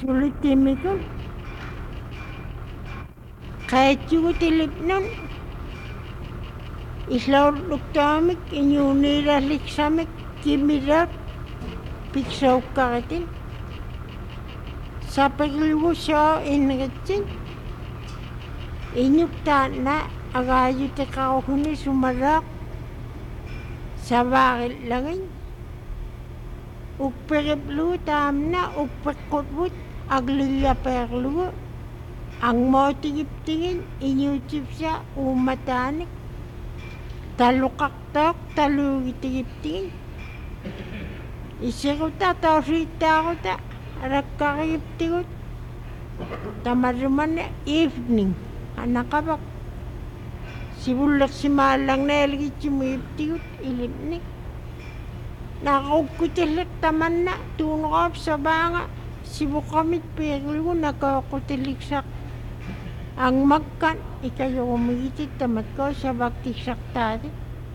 sulitimikun qaitsugutilipnun islaurluktaamik iñuuniiralliksamik kimirat piksaukkaqitin sapaqilgussoo inritsin iñuktaanna agaayutiqaruhuni sumaraaq savaaqillagin uppiqiplugu taamna uppiqqutbut aglillapeerlugu angmootigiptigin iñuutipsa uummataanik taluqaqtaoq taluugitigiptigin isiquta toorriittaaquta arakkaqigiptigut tamarrumana evening anaqavaq sivullersimaallarneeligitsimuyiptigut ilipnik naqaukkutilik tamanna tuuneqaap savaanga sivuqamit piiqlugu nakooqqutillaksaq angmakkan ikayorumigitit tamatkoo savaktiksaqtaati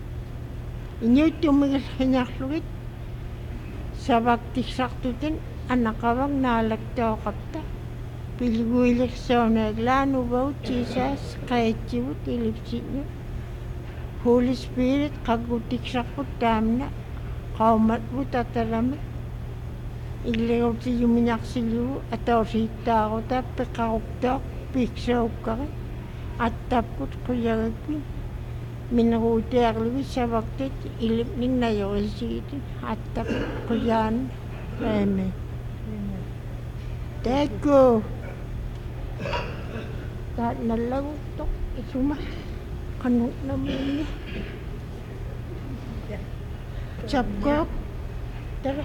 iñuuttumigillhiñarlugit savaktiksaqtutin anaqavaq naalaktooqapta pilguilersoonaq laanuvaut Jesus qaitsivut ilipsiñu Holy Spirit qaggutiksaqput taamna qaumatput atalamik illegutiyumiñarsilugu atoorsiittaaquta piqaruktooq piksaukkarit attapput quyagakpin mineruutiarlugu savaktit ilipnik nayorisigitin attapput quyaan amen. Thank you. Taatnallaguttoq isuma qanuqnamuni chapkoq tara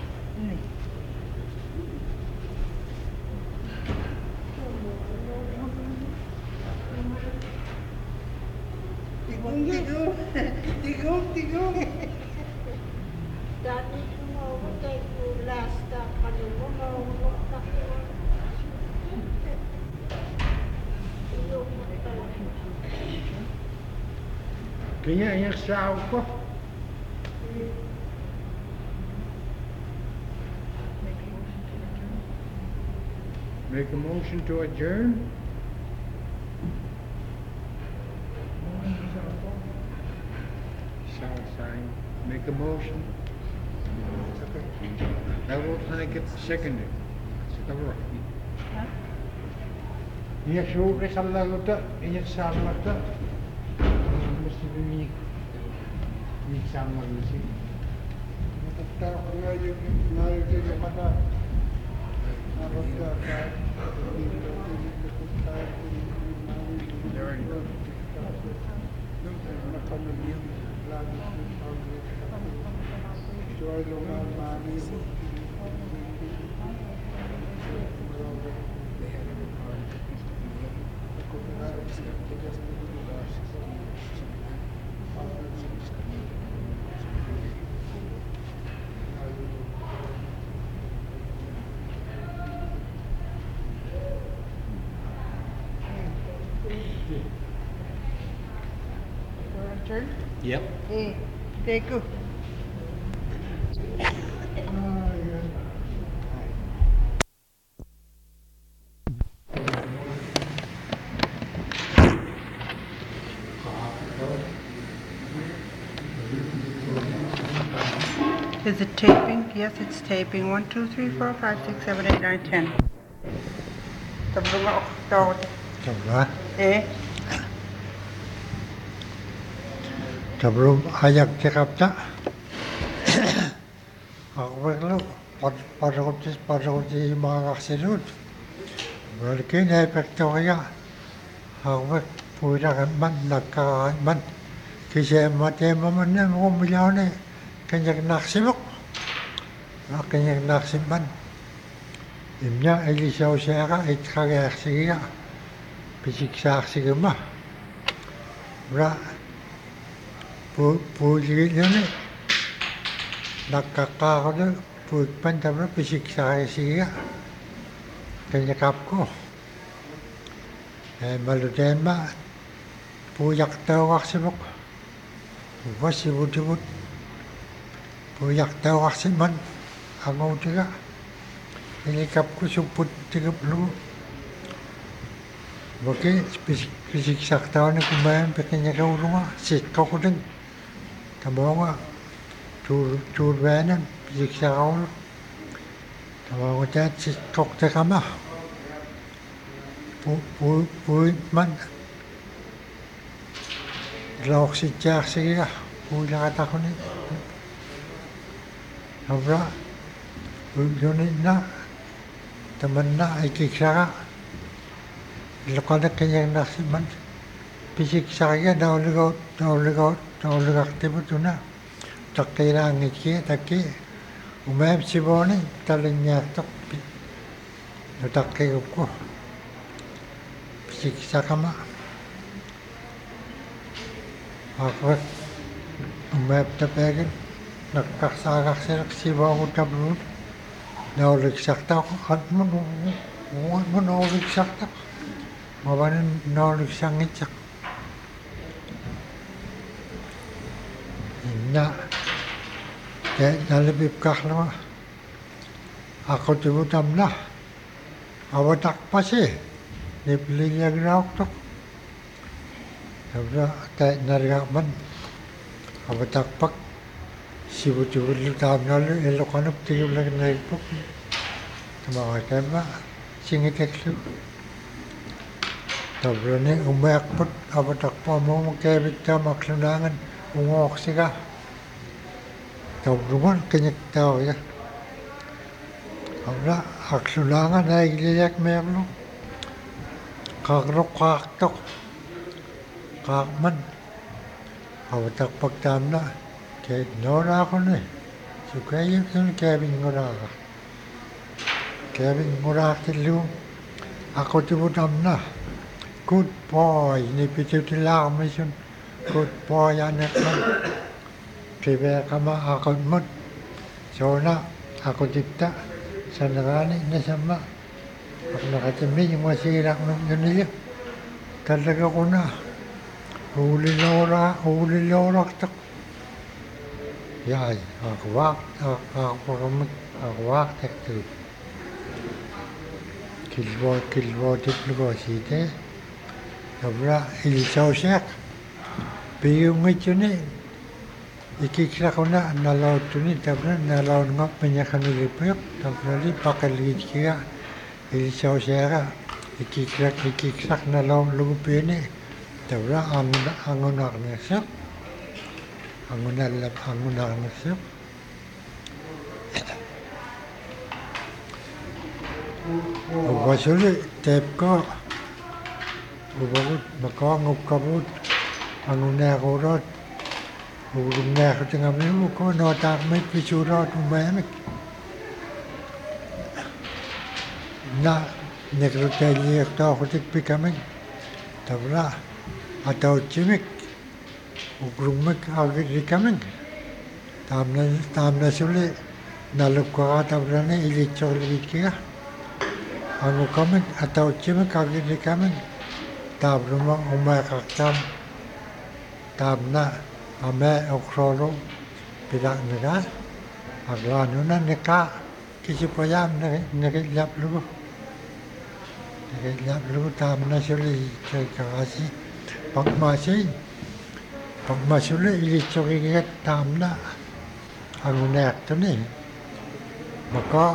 Tigong. Dati kumawagay ko last time kanina mawagay Kaya yung sao ko. Make a motion to adjourn. Make a motion. I will take it seconded. Iya suuri sallaguta, iya sallaguta. Mesti bini sallagusi. Mutta kyllä näytin pada arvoisa Yep. Take you. Is it taping? Yes, it's taping. 1, 2, 3, 4, 5, 6, 7, 8, 9, 10. Tabrunga oktaw. Tabra. Tabrum ayak cekapta. Aku perlu parutis mangaksinut. Berarti ni pektoria. Aku punya man nakkan man. Kisah mati mana ngomilane. Kanyak naksimok. Kanyak naksimman. Imnya Elisau siya itkagak siya. Pisiksak siya ma. Bra. Puligid yun eh. Nakakako na. Pugpan tama pisiksak siya. Kanyakap ko. Maluten ma. Puyak tawak simok. Wasibut-ibut. Puyak tawak siman. Angaw tiga. Inikap ko suput 30. Bagi pisiksak tahu ni kumain pakai nyaka urunga sikau kudeng. Tabawa tur banan pisiksak kau. Tabawa cat sikau takama. Pui man. Lauk sijak sih pui lah kata kau ni. Abra pui na teman na ikiksak. Lokal kaya nasi man pisik saya dah legot tiba tu na tak kira ngiki taki umam sibone talinya tak tak kaya ko pisik sakama aku umam tapagan nak sakak serak sibong utabun dah leksak tak hat mun leksak tak Mabanan nolak sangit sak. Inna, nalibib kahla. Ako tibutam na. Awatak pa siya. Nipiligyan na ako. Sabra, tayo nariyaman. Awatak pak. Sibu-tibutam na lo. Ilokanap tigil lang na ipok. Tumakay ba? Singit eklo. Tapi ni umak pun apa tak pamong kebita maklumangan ungok sih Tapi rumah kenyak tahu ya. Apa maklumangan ay liyak memang. Kagrok kaktok kakman. Apa tak pagtam na. Kaya nora ako ni. So kaya yun kebing ngorak. Kebing ngorak tilu. Ako tibutam na. Good boy, ni pitu tilang mission. Good boy, anak man. Tiba kama ako mut. So na, ako dikta. Sa nagani na sama. Ako nakatimi yung masirak ng ganilyo. Talaga ko na. Uli lorak tak. Yay, ako wak tak tu. Kilbo tiplo site. Sabra ilisausak. Biyong ito ni. Ikikira ko na nalaw ito ni. Sabra nalaw nga panyakan nilipayok. Sabra li pakaligid kaya. Ilisausak. Ikikira nalaw lugupi ni. Sabra angunak nasak. Angunak nasak. Wasuli tep ko. Ubawut makangop kabut angunak urat ugunak tengah minggu ko notak met pisurat umamek na nekroteli ekta hotik pikamek tabra atau cimik ugrumek agak dikamek tamna suli nalup ko tabra ne ilicol bikia anu kamek atau cimik agak dikamek Tab rumah umat kakam tab na ame okrolo pidak negar aglan una neka kisi payam nege lap lu tab na suli kakasi pak masuli ili cokiget tab na angunek tu ni maka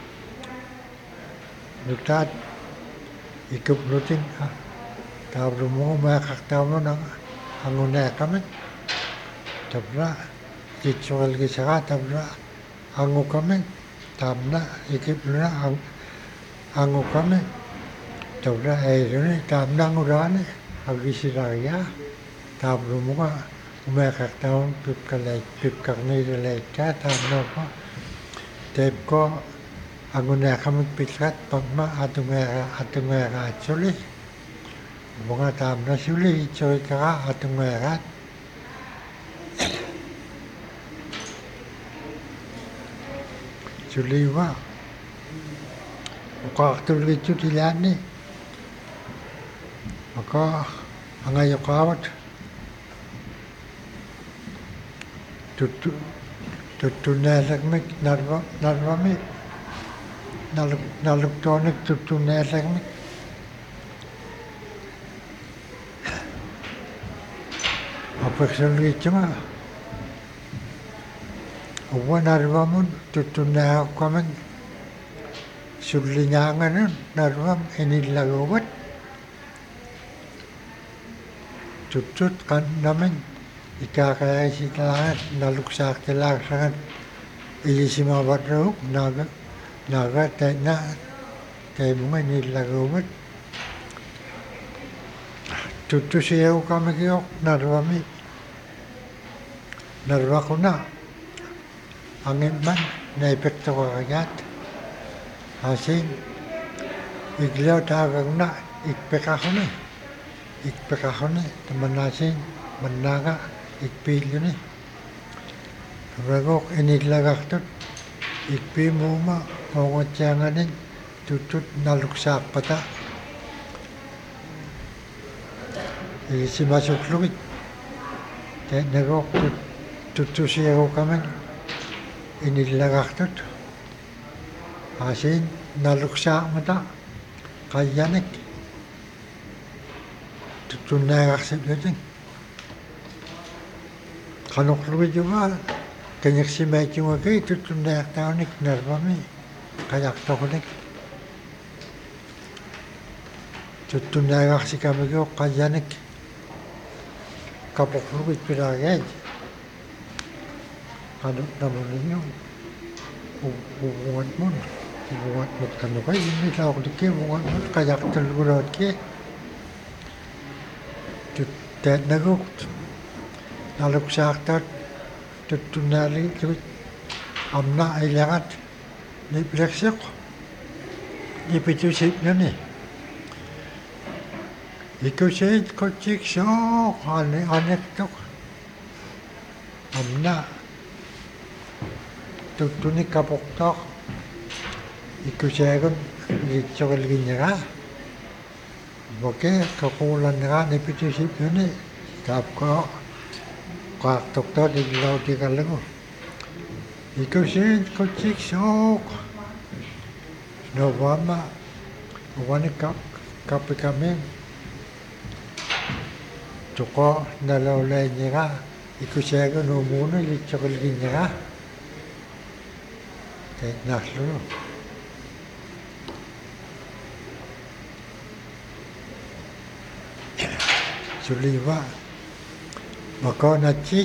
nutat ikup rutin Tabro mo makaktaw mo ng angunek kami. Tabra, itsual kisaka, tabra, angu kami. Tabna, ikip na angu kami. Tabra, rin, tabna ngurani. Agisiraya. Tabro mo ka, umakaktaw, pipkarnilay ka, tabna ko. Tep ko, angunek kami pitkat, pagma, atungera atsulis. Bunga tam na suli coy ka atong merat. Suli wa. Maka tuloy ito tilan ni. Maka ang ayokawat. Tutunalag mi narwami. naluktonik tutuneelagmik apeksolgiitsunga uwan arvamun tutuneaqquamik sullingaanganun narvam inillaguvat tuttut qannamin ikaaqayaisitalaangat naluksaaqtilaagersagat ilisimavarruuk naaga taina taimunga inillaguvat tuttusiuqamigiuq narvaquna angimman naipektoqaragiat asin igliutaagagna ikpeqaquni tamanasin mannaaga ikpiilluni ragoq inillagartut ikpiimuuma oongatsianganin tuttut naluksaaqpata ilisimasuklugut tainagoq tuttusiaguqamik inillagartut asin naluksaaqmata qayyanik tuttunnaagarsilutin qanuqlugitugaa kañiqsimaitsuгакай tuttunnaartaanik narvami qajartorunik tuttunnaagarsikamiguuq qayyanik kapoqlugit pilaagiat qanuqnamuningu uvuatmun kanuqai immilaorlikki uvuatmun qajartulguluatki taatnaguuq naluksaartaat tuttunnaaligut amna ilagat nipleqseq nipitusiipnuni ikusiit kutsiksoq anektoq amna tuttunik kapoqtaaq ikusiagun ilitsoqilginniraa boke kaquulanniraa nipitusiipnuni taapko qaartortoot illautigallagu ikusiit kutsiksoq novama uwanik kappikamin tuqo nalaulainniraa ikusiagun umuunu ilitsoqilginniraa tainnaarlugu suliva makonatsit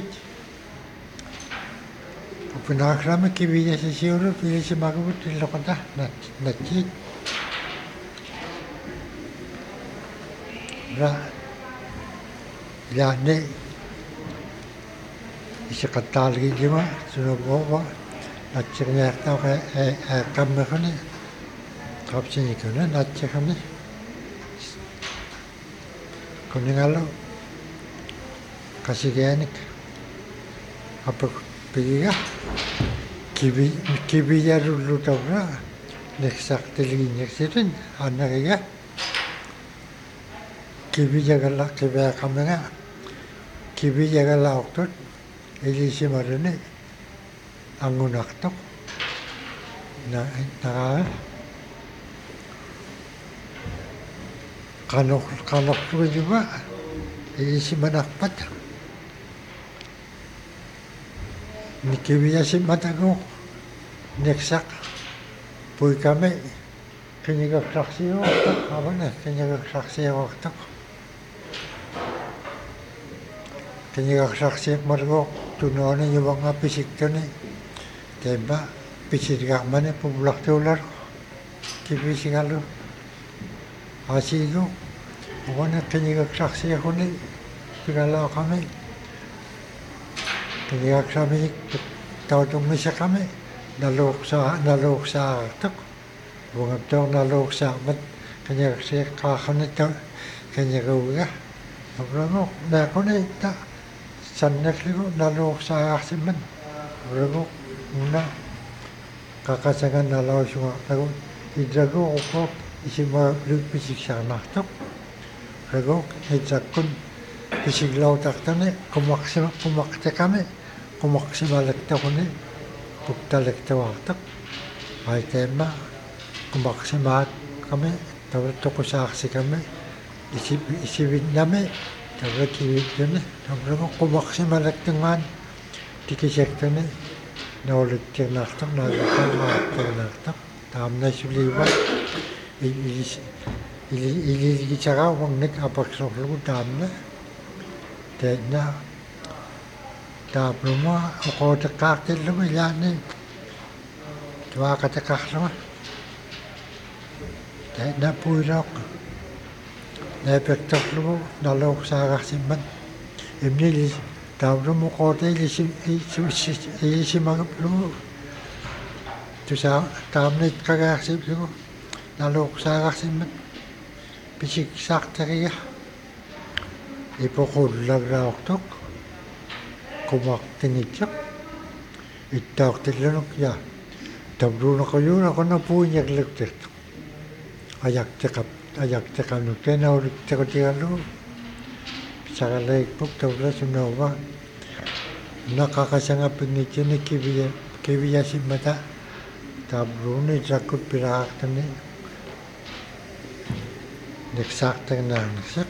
upinaakrama kiviyasisiurut ilisimakuvut illoqata natsit ra yaani isiqattaalgiillima sunuvuuva natsiqniartaaqa qammaquni qapsinikuna natsiqani kuningalu kasigianik apa pigiga kiviyarullutorra neqsaqtilgiñaksirin annagiga kiviaqamiga kiviyagalaortut ilisimaruni angunartoq naraa qanorlugiluga ilisimanarpat nikiviyasimataguuq neqsaq puikami qiñiqaqsarsiuartoq avana qiñiqaqsarsiuartoq qiñiqaqsarsiiqmalguuq tunuani yuvanga pisiktuni taimma pisirigarmani populartuularu kivisigalu asiiguuq avana qiñiqaqsarsiaquni pigalaaqami qiñiqaqsamik tautummiseqami naluuqsaartoq ungaptoor naluuqsaarmat qiñiqaqsiiqqaarrani qiñiquuga avraguuq naaquni ta sannalligu naluuqsaarsimman avraguuq una qaqasangan nalausuartagu illaguuqquuq isimaluppisiksarnartoq raguuq itsakkun pisiglautartani qumaqtiqami qumaqsimalaktoruni puktalaktuartoq aitaimma kumaksimahat kami, tapos tukusaksi kami, isibin namin, tapos kiwit yun tapos kumaksimalat dengan, tikisekta ni, naulit yung naktak, naktak, tamna suliwan, iligitsaka, wang nag-apaksoklo, tamna, na, tapos mo, ako takakil naman yan eh, tuwa ka takak naman. Na puirok, na epektok lumo, nalok sa kasiman. Imni tawro mo kote ilisi magap lumo. Tu sa tamnit kagasip ko, nalok sa kasiman. Pisik sakteriya. Ipokul lagrawak tok, kumak tinityak. Itak tilanok ya. Tawro na kayo na ko na puinyag lagtek. Ayak cakap nu kena urik cakap lu, sakalai puk tahu sunawa, nakakasanga pengici ni kibiya si mata, tabru ni cakut pirak tani, neksak tenang neksak.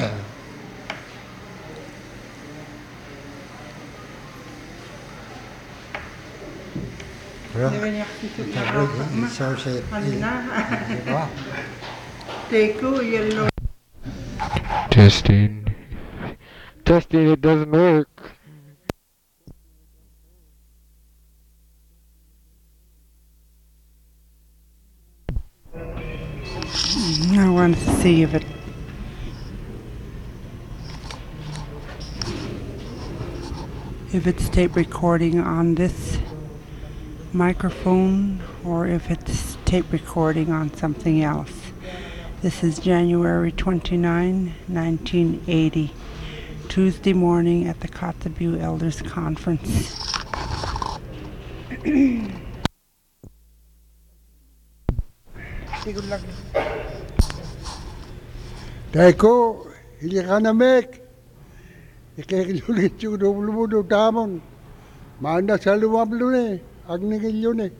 Testing. Testing, it doesn't work. I want to see if it's tape recording on this microphone or if it's tape recording on something else. This is January 29, 1980, Tuesday morning at the Kotzebue Elders Conference. Taiko, ilikanamek. Ikikilulit yung dumudo tamon. Maanda sa lumablo ni, agnigilyo ni.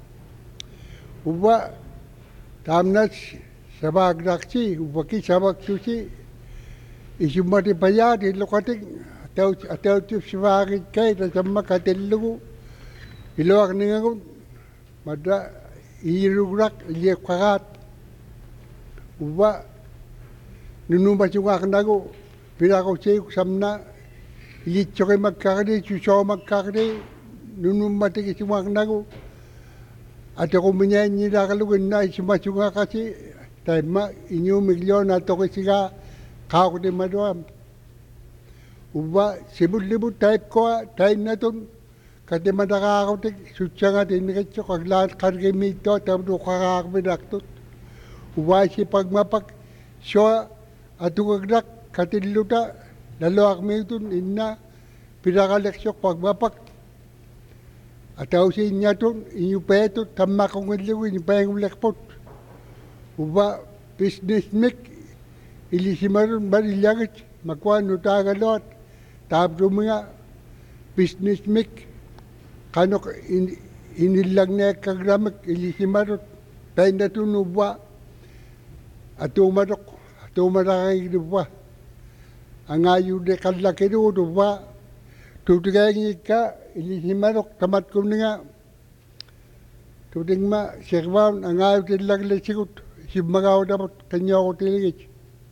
Uba, tamnat sabag daksi, ubaki sabag susi. Isumati payat, ilokating, ataw tip sabagit kay, tasama katilugo. Iloak ningagun, mada, irugrak, iliyak kakat. Uba, nunumba juga kendago, bila kau cek samna, ilit cokai makkakade, cucau makkakade, nunumba teki semua kendago. Ada kau menyanyi dah kalau kena semua juga kasih, tapi mak inyu milion atau kesiga kau kena maduam. Uba sebut-sebut type kau, type natun, kata madaka kau tek sucangat ini kecok aglat karge mito, tapi tu kakak bedaktut. Uba si pagmapak, so atu kagdak katiluta lalu akmitun inna pidakaleksok pagbapak atau si nyatun inyu petu tamma kong liwi ni payang lekpot uba business mik ili simarun bari lagit makwan utagalot tabdo mga business mik kanok inilang na kagramak ili simarun tayo natun uba atu marok tumarang iduwa ang ayu de kalaki do duwa tutigay ka ilihimarok tamat ko nga tuting ma serwan ang ayu de lagle sigut sibmagaw dapat kanya ko tiligit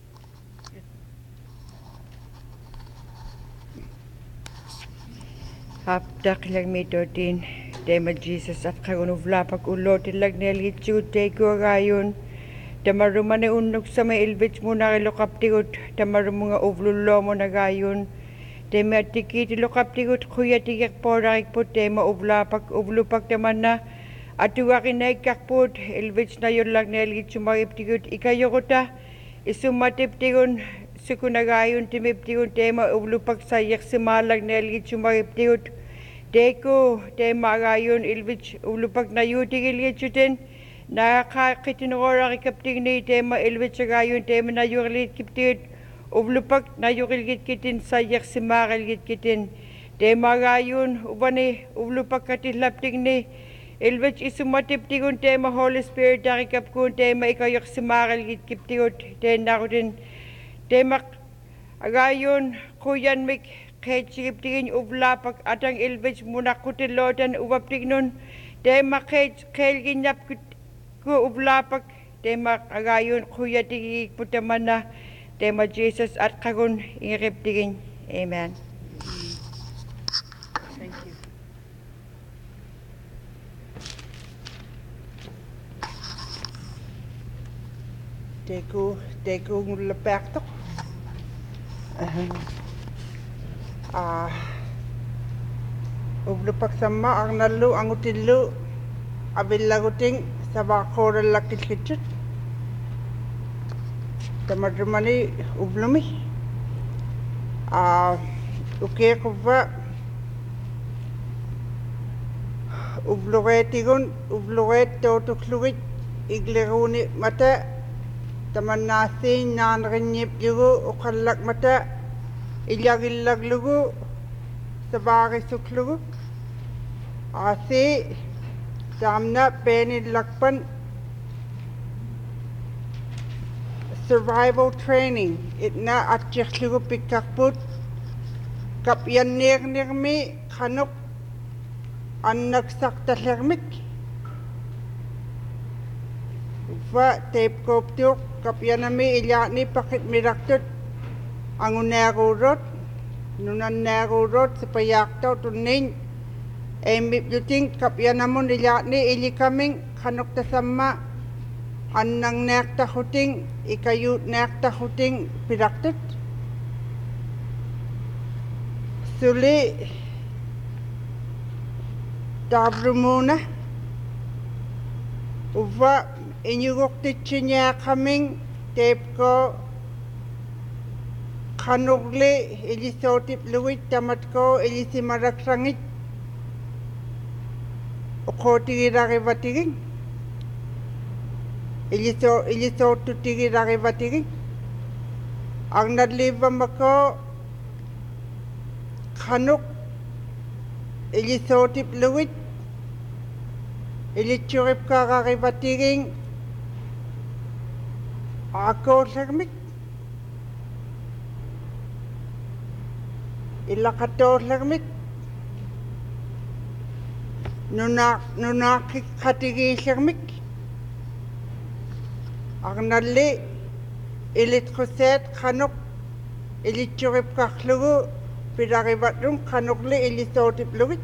Hapdak lag mi dotin tema Jesus at kagunuvla pag ulot lag nelit sigut te ko gayon Tamarumane unok sa may ilbits mo na kilokaptigot, tamarum mga uvlulo mo na gayon. Tema tikiti lokaptigot, kuya tiyak po rakik po tema uvlupak taman na. At tuwakin na ikakpot, ilbits na yun lang na ilgit sumakiptigot, ikayo ko ta. Isumatiptigon, sukunagayon timiptigon, tema uvlupak sayak simalag na ilgit sumakiptigot. Teko, tema gayon ilbits uvlupak na yutig ilgit sutin. Nakakakitinora kikapting ni tema ilwit sa gayon tema na yukilit kiptit uvlupak na yukilit kitin sayak si makilit kitin tema gayon ubani uvlupak katilapting ni Ilvich isumatiptigun tema Holy Spirit darikapkun tema ikayak simaril kiptigut tenarutin tema agayon kuyan mik kechiptigin uvlapak atang ilvich munakutilotan uvaptignun tema kelgin yap ku uvlapak tema agayon kuyatigi putamana tema Jesus at kagun ingiptigin. Amen. Thank you. Teku ngulapaktok. Uglupak sama ang nalu ang utilu abilaguting sa bakoral lakit-kitsit. Tamadrumani ublumi. Uke ko ba ubluget totukluit igleruni mata tamanasi nanrinyip yugu ukallak mata ilyagillaglugu sabari suklugu asi tamna peni lakpan survival training itna atchiklugu pikakput kapyan nirmi khanuk annak saktalermik va tape koptuk kapyanami ilyani pakit miraktut angunarurot nunanarurot sapayaktaw tunin emip yuting kapyanamun ilyani ilikaming khanuk tasamma annang nekta huting ikayut nekta huting piraktut suli tabrumuna uva inyugok tichinya kaming tape ko khanukli ilisotip luwit tamat ko ilisimarasangit ukotigirakivatiging ilisotutigirakivatiging ang nadlibam ako khanuk ilisotip luwit ilitsurip kakakivatiging ako sermik ilakato sermik nunaki katigi sermik agnali ilit kuset khanuk ilitsurip kaklugu pidakivatung khanukli ilisotip luwit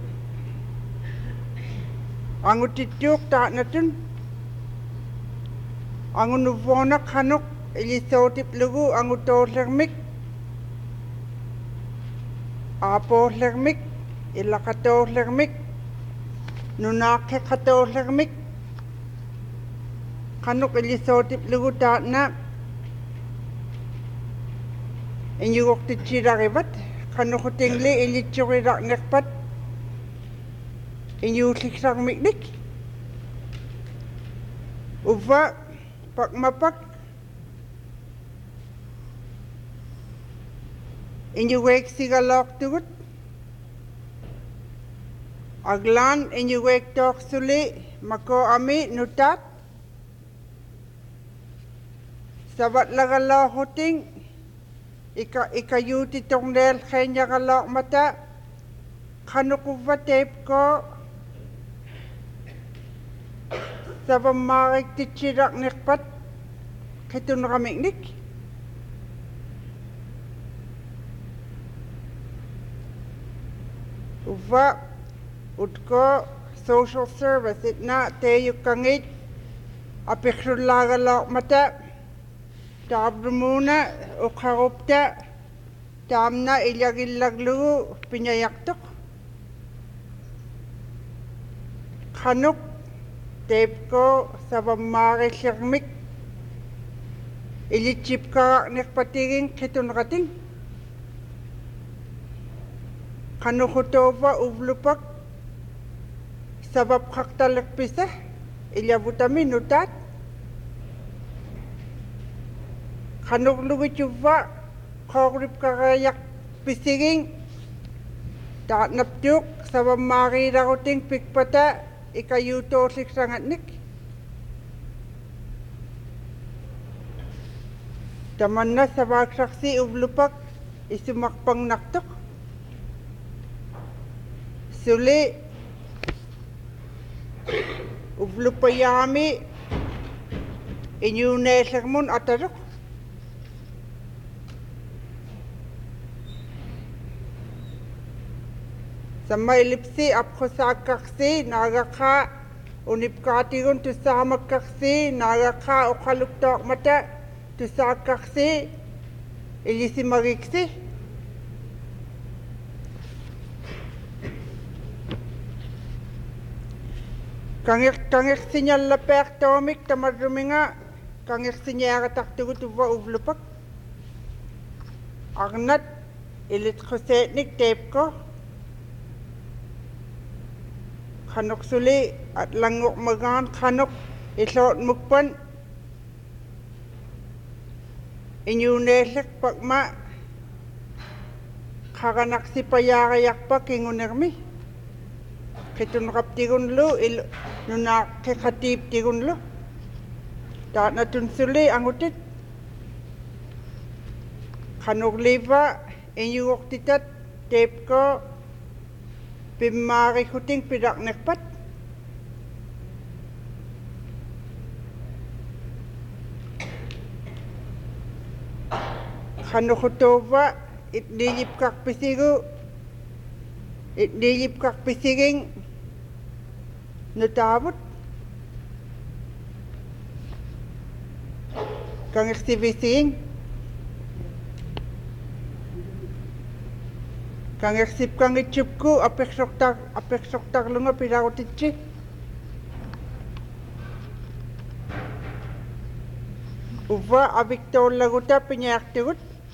angutityuk taatnatun angunuvona khanuk ilisotip lugu angutoslermik aposlermik ilakatoslermik nunake katoslermik khanuk ilisotip lugu taatna inyugok tichirakivat khanuk hutingli ilitsuriraknekpat inyusikrakmiknik uva pakmapak inyuwek sigalok tugut aglan inyuwek tok suli mako ami nutat sabat lagalo huting ikayuti tongdel kenya galok mata khanuk uva tape ko sabamarik tichirak nekpat kitun ramiknik uva utko social service itna teyukangit apikrullagalok mata tabrumuna ukharupta tamna ilyagillaglugu pinyayaktok khanuk tape ko sabamari sirmik ilichip ka nekpatiging kitun rating khanukutova uvlupak sabab kaktalak pisa ilyabutami nutat khanuklugichuva kogrip karayak pisiging taatnaptuk sabamari rakuting pikpata ikayutoosik sangatnik. Tamanna sabagsaksi uvlupak isumakpang naktok. Suli uvlupayami inyunesermun ataruk. Samailipsi apkhosakaksi nagakha unipkatigun tusamakaksi nagakha ukhaluktok mata tusakaksi ilisimariksi. Kangir sinyal lapek tomik tamarruminga kangir sinyara taktugu tuwa uvlupak. Agnat ilit khosetnik tepko. Khanok suli at langok magan khanok islot mukpan. Inyunesek pakma kaganak si payarayak pa kingunermi. Kitun kaptigun lu nunak kekatip tigun lu. Tak natun suli angutit. Khanok liva inyuok titat tepko pimari kuting pidak nekpat. Khanokutova itnilip kak pisigu itnilip kak pisiging natabot. Kang eksibising kang eksib kang itchupku apek soktak lunga pidakotitchi. Uva abiktol laguta pinyaktigut.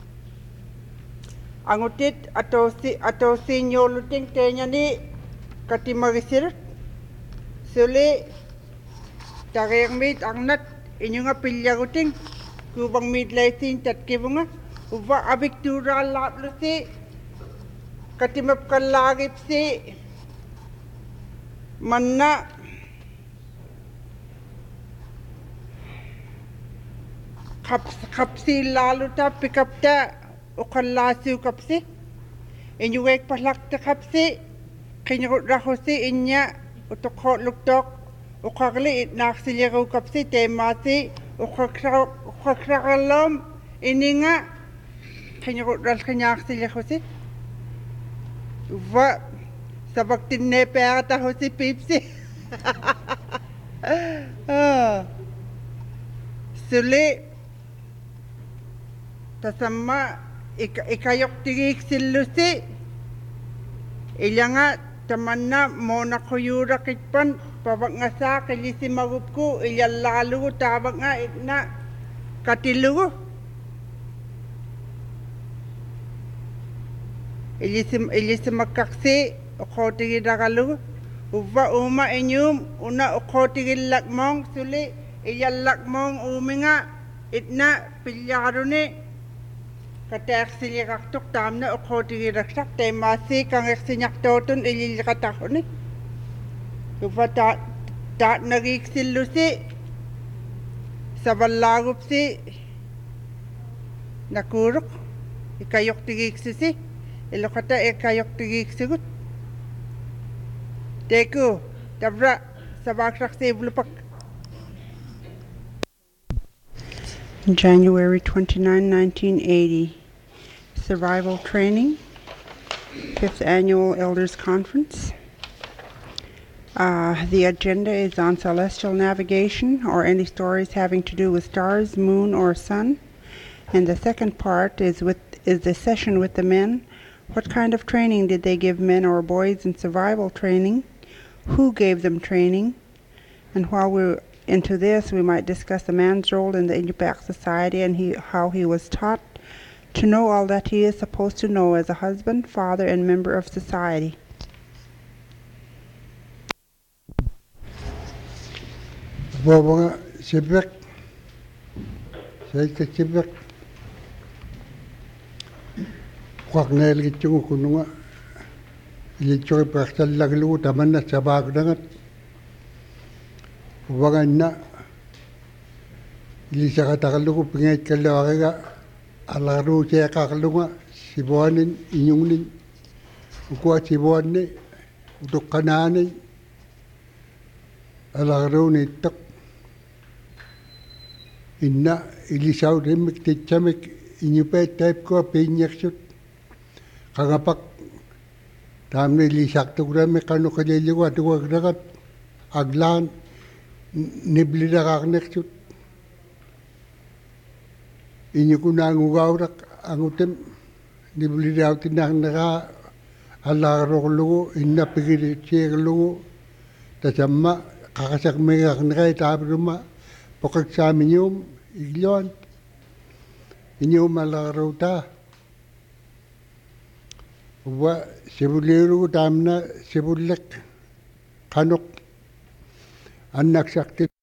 Angutit atosi nyoluting tenyani katimagisirut. Suli tareng mit angnat inyunga pilyaguting kubang midlaisin tatkibunga. Uva abiktura laplusi katimap kalagipsi manna kapsi laluta pikapta ukallasiu kapsi inyuwek palakta kapsi kinyurut rahusi inya utukho luktok ukakli itnaksiliru kapsi temasi ukakrakalom ininga kinyurut raskanyaksilirusi uva sabaktin nepeta husi pipsi. Suli tasama ikayok tigik silusi ilyanga tamanna mona kuyura kitpan pabak ngasa kilisi magupku ilyalalu tabak nga itna katilugu ilisi makaksi ukotigi dagalugu uva uma inyum una ukotigi lakmong suli ilyalakmong uminga itna pilyaruni kateksiliraktuk tamna ukotigiraksak temasi kangeksinyaktoton ililikatakuni. Uva taat nagiksillusi sabalagupsi nakuruk ikayok tigiksisi ilokata ikayok tigiksigut. Teku tabra sabaksaksi blupak. January 29, 1980. Survival Training, 5th Annual Elders Conference. The agenda is on celestial navigation or any stories having to do with stars, moon, or sun. And the second part is the session with the men. What kind of training did they give men or boys in survival training? Who gave them training? And while we're into this, we might discuss the man's role in the Inupiaq society and how he was taught to know all that he is supposed to know as a husband, father, and member of society. Bobanga sibek, saya sibek, kuak nel gitu kununga, ini coy praktek lagu taman nak sabak dangat, ubangan na ilisa katakalugo pingait kalawaka alaro siya kakalunga sibuanin inyungnin ukwa sibuanin utok kananin alaro nitak inna ilisaw rimik titsamik inyupet type ko pinyaksut kangapak tamne ilisak tugrame kanu kaliliwa tuwagrakat aglan niblida kakneksut inyo ko nangugawrak angutem niblida ako tinaknaka alaro kulugo inna pigiri siya kulugo tasamma kakasak may kaknaka itabruma pokak sa amin yung igyon inyo malaro ta wa sibulero tamna sibulek kanok anak sakti